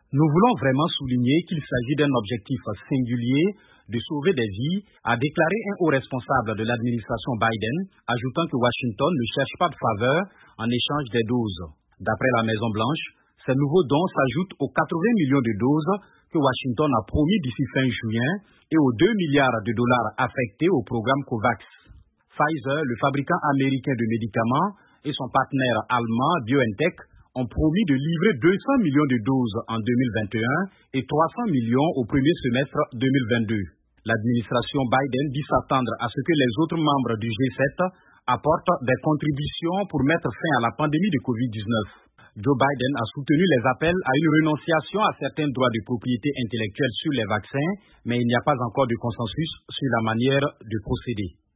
Nous voulons vraiment souligner qu'il s'agit d'un objectif singulier de sauver des vies, a déclaré un haut responsable de l'administration Biden, ajoutant que Washington ne cherche pas de faveur en échange des doses. D'après la Maison-Blanche, ces nouveaux dons s'ajoutent aux 80 millions de doses que Washington a promis d'ici fin juin et aux 2 milliards de dollars affectés au programme COVAX. Pfizer, le fabricant américain de médicaments, et son partenaire allemand BioNTech ont promis de livrer 200 millions de doses en 2021 et 300 millions au premier semestre 2022. L'administration Biden dit s'attendre à ce que les autres membres du G7 apportent des contributions pour mettre fin à la pandémie de Covid-19. Joe Biden a soutenu les appels à une renonciation à certains droits de propriété intellectuelle sur les vaccins, mais il n'y a pas encore de consensus sur la manière de procéder.